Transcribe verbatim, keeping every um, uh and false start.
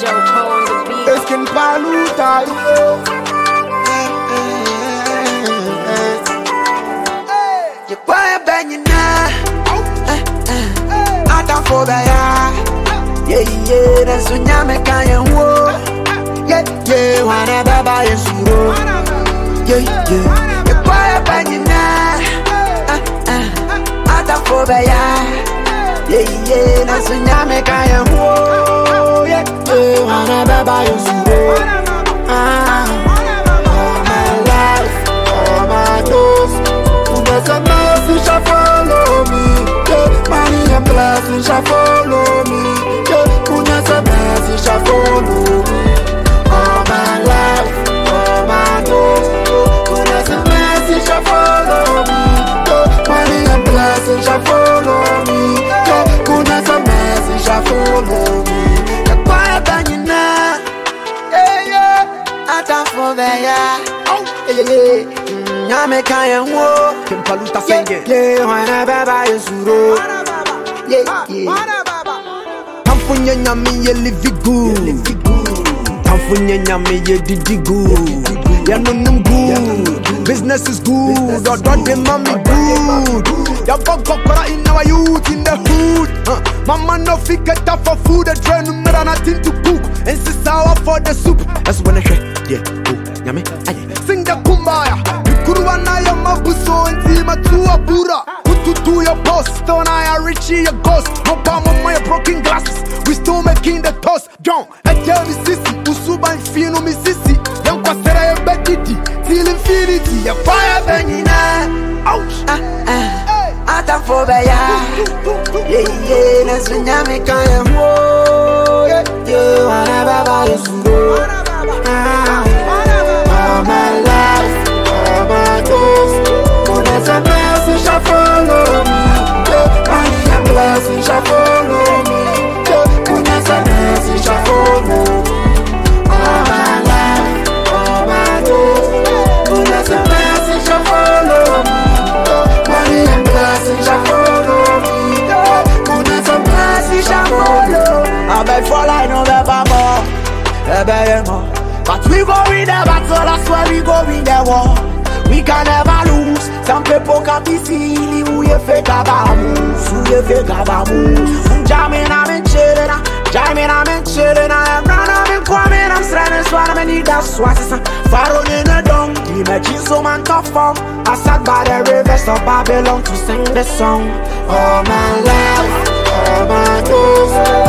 Joe Cole on the beat. Eskin paluta, you quiet banging now. I don't for the yeah, yeah, that's when you make a war. Yeah, yeah, wanna baba is you. Yeah, yeah, you quiet banging now. I don't for the yeah, yeah, that's when you make a war. Yeah, yeah, wanna baba is you. Ah, all my life, all my days, there's a message that follow me. Yeah, money and blessings shall follow me. Yeah, goodness and mercy shall follow me. All my life, all my days, goodness and mercy shall follow me. Yeah, money and blessings shall follow me. Yeah, goodness and mercy shall follow me. The quiet banging now. Yeah, yeah, I don't for the yeah. Oh, yeah, yeah. Nyame kaya wo Kempaluta senge yeah wana baba yesuro yeah yeah Tamfunya nyame ye live good Tamfunya nyame ye didi good ya no num good business is good or don't the mommy good ya go kokora in our youth in the hood uh, mama no figure that for food and try no matter nothing to cook and sister for the soup that's when I yeah oh nyame aye sing the kumbaya Kuruwana ya mabuso nzima tuwa bura Ututu your boss, don't I Richie your ghost Mopama my broken glasses, we still making the toast John, eja mi sisi, usuba infino mi sisi Yankwa sera ya bedidi, till infinity Ya fire benina, ouch ah, ah. Ata fobe ya Yeah, yeah, nesu nyame kaya mwo Yeah, yeah, wana baba yesuro Ah, all my life goodness and mercy shall follow me. Yeah, money and blessings shall follow me. Yeah, goodness and mercy shall follow me. All my life, all my days, goodness and mercy shall follow me. Yeah, money and blessings shall follow me. Yeah, goodness and mercy shall follow me. I beg for life, no better more, better more. But we go in the battle, that's where we go in the war. We can never lose. Some people can be silly. Who you fake about moves? Who you fake about moves? Jamming, I'm in chillin'. Jamming, I'm in chillin'. I am run, I'm in coming. I'm stranded, so I need that swat. Faro in a dung. The magic so man tough form. I sat by the rivers of Babylon to sing the song. All my life, all my days.